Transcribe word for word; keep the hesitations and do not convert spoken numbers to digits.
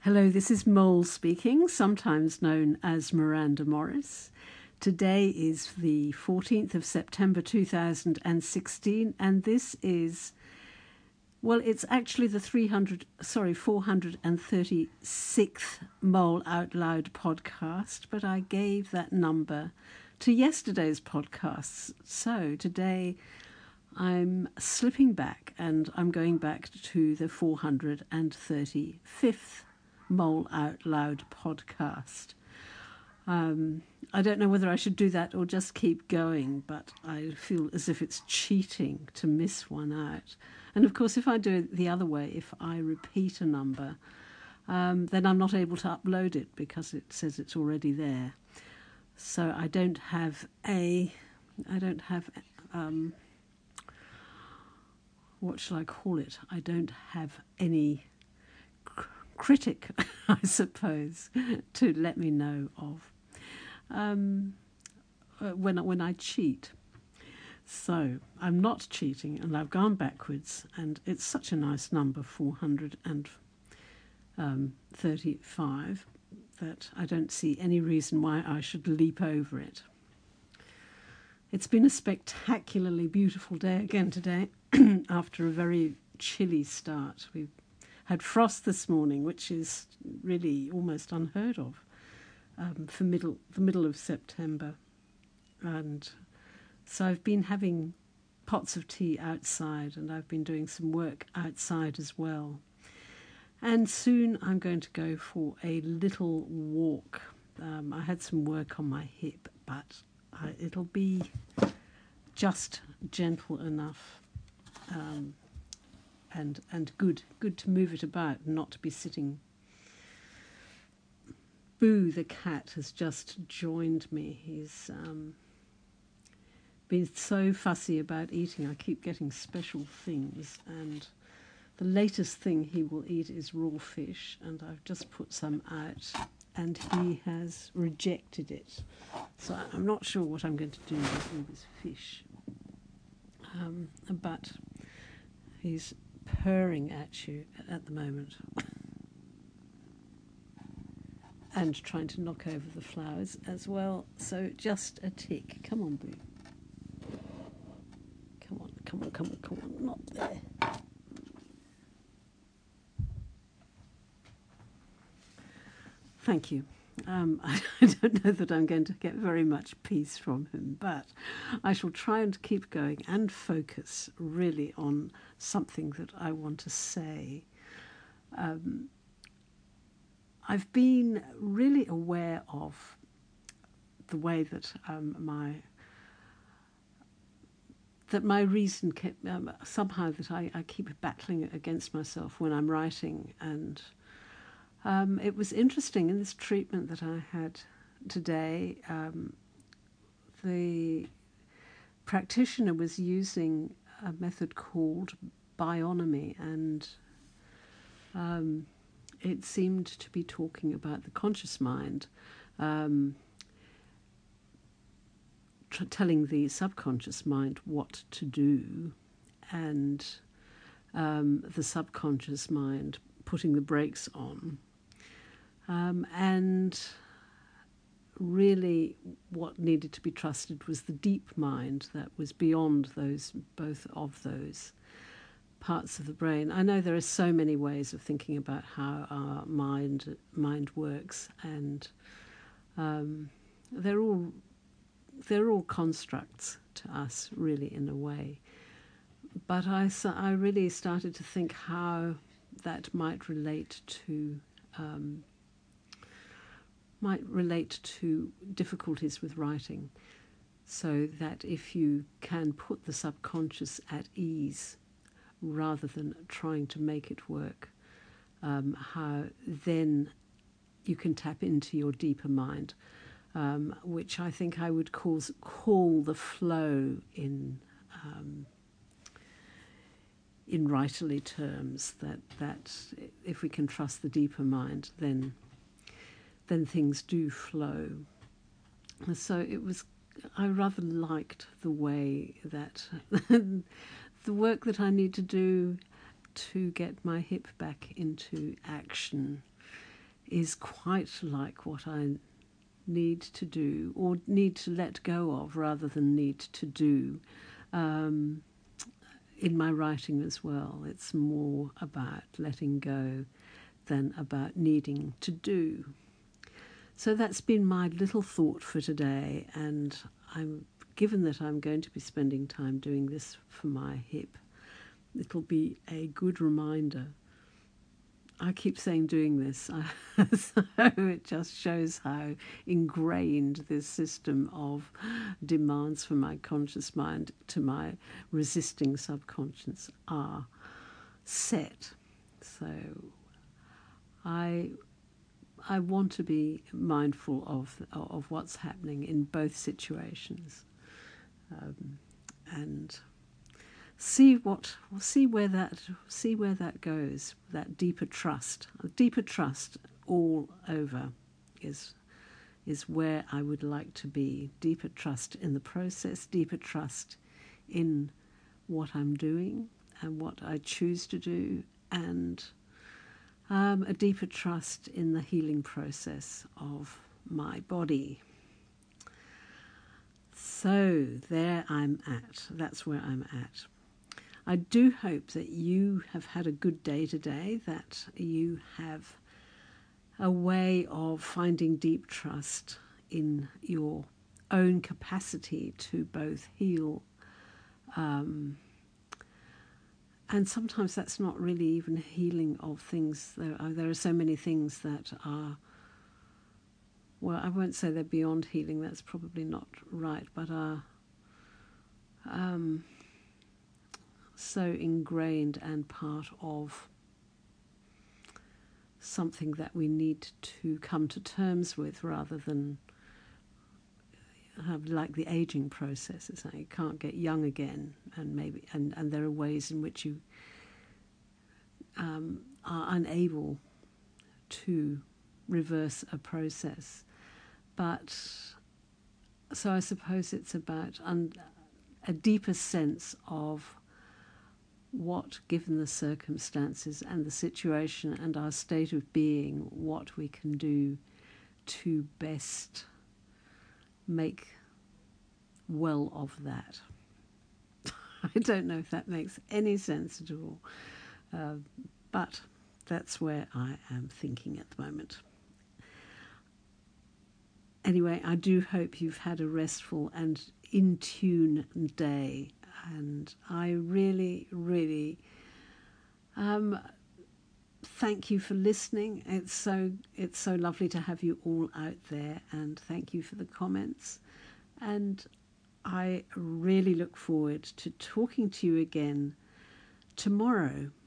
Hello, this is Mole speaking, sometimes known as Miranda Morris. Today is the fourteenth of September two thousand sixteen, and this is, well, it's actually the three hundred, sorry, four hundred thirty-sixth Mole Out Loud podcast, but I gave that number to yesterday's podcasts. So today I'm slipping back and I'm going back to the four hundred thirty-fifth Mole Out Loud podcast. Um, I don't know whether I should do that or just keep going, but I feel as if it's cheating to miss one out. And of course, if I do it the other way, if I repeat a number, um, then I'm not able to upload it because it says it's already there. So I don't have a, I don't have, um, what shall I call it? I don't have any critic, I suppose, to let me know of um, when when I cheat. So I'm not cheating, and I've gone backwards, and it's such a nice number, four hundred thirty-five, that I don't see any reason why I should leap over it. It's been a spectacularly beautiful day again today, after a very chilly start. We've had frost this morning, which is really almost unheard of um, for middle the middle of September. And so I've been having pots of tea outside, and I've been doing some work outside as well. And soon I'm going to go for a little walk. Um, I had some work on my hip, but I, it'll be just gentle enough. Um, and and good good to move it about and not to be sitting. Boo, the cat, has just joined me. He's um, been so fussy about eating. I keep getting special things, and the latest thing he will eat is raw fish, and I've just put some out, and he has rejected it. So I'm not sure what I'm going to do with all this fish. Um, but he's purring at you at the moment and trying to knock over the flowers as well. So just a tick. Come on, Boo. Come on, come on, come on, come on. Not there. Thank you. Um, I, I don't know that I'm going to get very much peace from him, but I shall try and keep going and focus really on something that I want to say. Um, I've been really aware of the way that um, my that my reason kept, um, somehow that I, I keep battling against myself when I'm writing. And Um, it was interesting in this treatment that I had today. Um, the practitioner was using a method called bionomy, and um, it seemed to be talking about the conscious mind, um, tr- telling the subconscious mind what to do, and um, the subconscious mind putting the brakes on. Um, and really what needed to be trusted was the deep mind that was beyond those, both of those parts of the brain. I know there are so many ways of thinking about how our mind mind works, and um, they're all they're all constructs to us, really, in a way. But I, I really started to think how that might relate to um, might relate to difficulties with writing, so that if you can put the subconscious at ease rather than trying to make it work, um, how then you can tap into your deeper mind, um, which I think I would call, call the flow in um, in writerly terms, that, that if we can trust the deeper mind, then then things do flow. So it was, I rather liked the way that the work that I need to do to get my hip back into action is quite like what I need to do, or need to let go of rather than need to do, um, in my writing as well. It's more about letting go than about needing to do. So that's been my little thought for today, and I'm given that I'm going to be spending time doing this for my hip, it'll be a good reminder. I keep saying doing this, so it just shows how ingrained this system of demands from my conscious mind to my resisting subconscious are set. So I I want to be mindful of of what's happening in both situations, um, and see what see where that see where that goes. That deeper trust, deeper trust all over, is is where I would like to be. Deeper trust in the process, deeper trust in what I'm doing and what I choose to do, and um, a deeper trust in the healing process of my body. So there I'm at. That's where I'm at. I do hope that you have had a good day today, that you have a way of finding deep trust in your own capacity to both heal, um, and sometimes that's not really even healing of things. There are, there are so many things that are, well, I won't say they're beyond healing, that's probably not right, but are um, so ingrained and part of something that we need to come to terms with, rather than have, like the aging process. It's like you can't get young again, and maybe and, and there are ways in which you um, are unable to reverse a process. But so I suppose it's about un, a deeper sense of what, given the circumstances and the situation and our state of being, what we can do to best make well of that. I don't know if that makes any sense at all, uh, but that's where I am thinking at the moment. Anyway, I do hope you've had a restful and in tune day, and I really, really um, thank you for listening. It's so it's so lovely to have you all out there, and thank you for the comments. And I really look forward to talking to you again tomorrow